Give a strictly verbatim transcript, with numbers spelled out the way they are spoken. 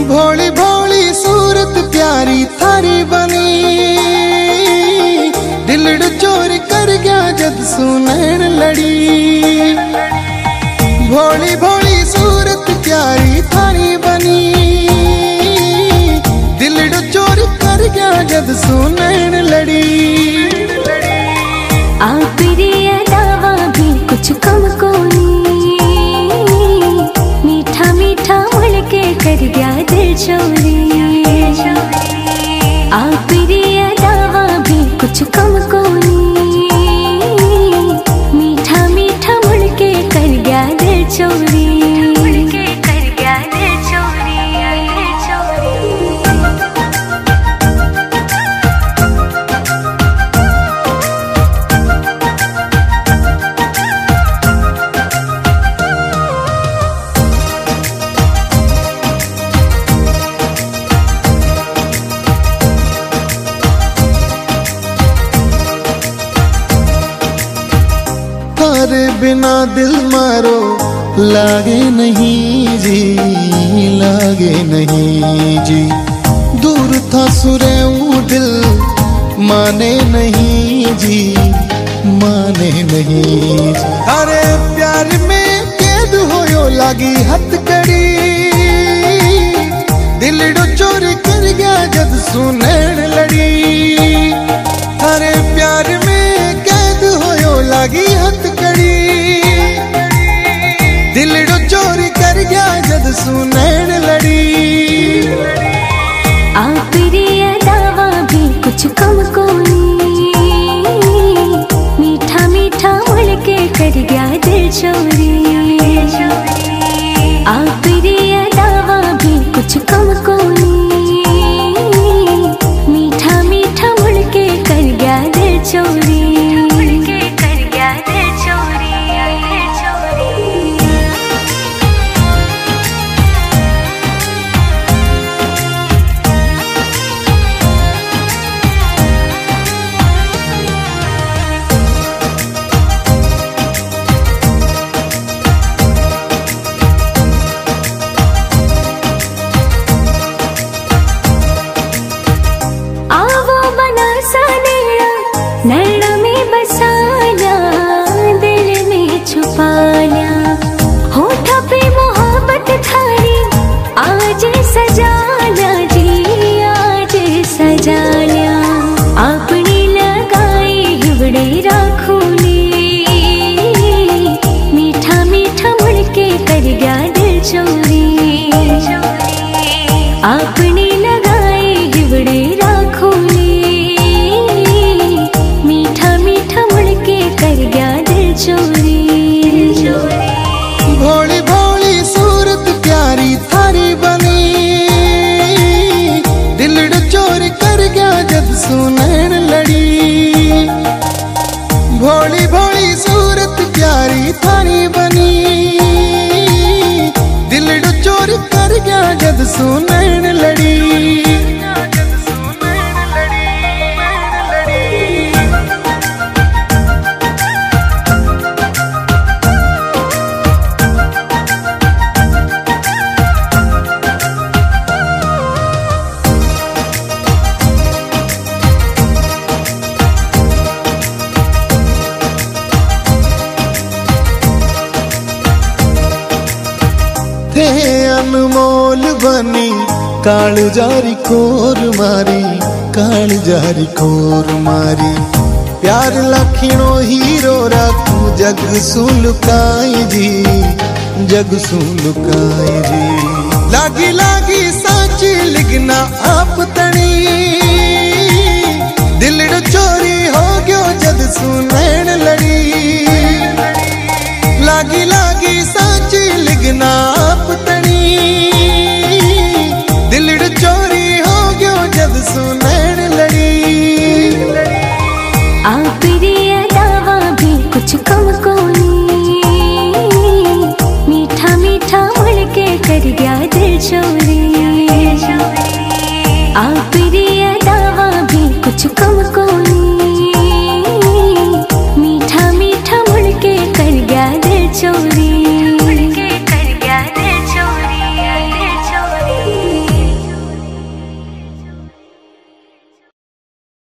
भोली भोली सूरत प्यारी थारी बनी, दिलड़ चोर कर गया जद सुनैन लड़ी। भोली भोली सूरत प्यारी थारी बनी, दिलड़ चोर कर गया जद सुनैन लड़ी। आप रिया दावा भी कुछ कम को मीठा मीठा मुड़ के कर गया दिल चोरी। आप रिया दावा भी कुछ कम को मीठा मीठा मुड़ के कर गया दिल चोरी। तारे बिना दिल मारो लागे नहीं जी, लागे नहीं जी। दूर था सुरेऊ दिल माने नहीं जी, माने नहीं जी। अरे प्यार में कैद होयो लागी हथकड़ी, दिलड़ो चोर कर गया जद सुनैन लड़ी। अरे प्यार में कैद होयो लागी हथकड़ी, दिलड़ो चोरी कर गया जद सुनैन लड़ी। आप रिया दावा भी कुछ कम को मीठा मीठा मुड़ के कर गया दिल चोरी। आप रिया दावा भी कुछ कम को मीठा मीठा मुड़ के कर गया दिल चोरी। नैना में बसाना दिल में छुपाना, होठों पे मोहब्बत थारी आज सजाना जी, आज सजाना। अपनी लगाई हिवड़े राखूनी, मीठा मीठा मुड़ के कर गया दिल चोरी। अपनी लगाई हिवड़े राखूनी, कर गया दिल चोरी। भोली भोली सूरत प्यारी थारी बनी, दिलड़ चोर कर गया जद सुनैन लड़ी। भोली भोली सूरत प्यारी थारी बनी, दिलड़ चोर कर गया जद सुनैन लड़ी। थे अनमोल बनी काल जारी कोर मारी, काल जारी कोर मारी। प्यार लखिणो हीरो राखू जग सुलुकाई जी, जग सुलुकाई जी। लागी लागी साची लिखना आप तणी, दिलड़ चोरी हो गयो जद सुनैन लड़ी। लागी लागी साची लिखना आप तणी, दिलड़ चोरी हो गयो जद सुनैन लड़ी। आप रिया दावा भी कुछ कम को मीठा मीठा मुड़ के कर गया दिल चोरी। आप रिया दावा भी कुछ कम को मीठा मीठा मुड़ के कर गया दिल चोरी।